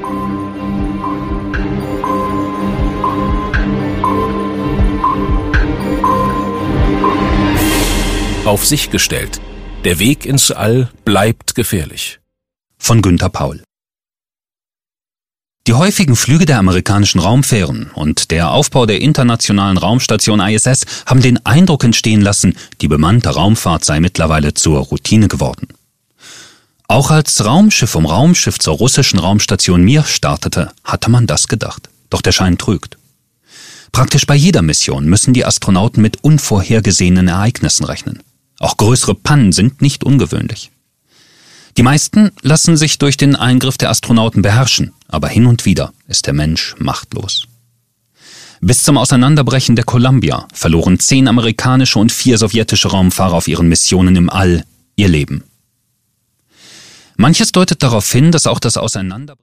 Auf sich gestellt. Der Weg ins All bleibt gefährlich. Von Günter Paul. Die häufigen Flüge der amerikanischen Raumfähren und der Aufbau der internationalen Raumstation ISS haben den Eindruck entstehen lassen, die bemannte Raumfahrt sei mittlerweile zur Routine geworden. Auch als Raumschiff um Raumschiff zur russischen Raumstation Mir startete, hatte man das gedacht. Doch der Schein trügt. Praktisch bei jeder Mission müssen die Astronauten mit unvorhergesehenen Ereignissen rechnen. Auch größere Pannen sind nicht ungewöhnlich. Die meisten lassen sich durch den Eingriff der Astronauten beherrschen, aber hin und wieder ist der Mensch machtlos. Bis zum Auseinanderbrechen der Columbia verloren 10 amerikanische und 4 sowjetische Raumfahrer auf ihren Missionen im All ihr Leben. Manches deutet darauf hin, dass auch das Auseinanderbrechen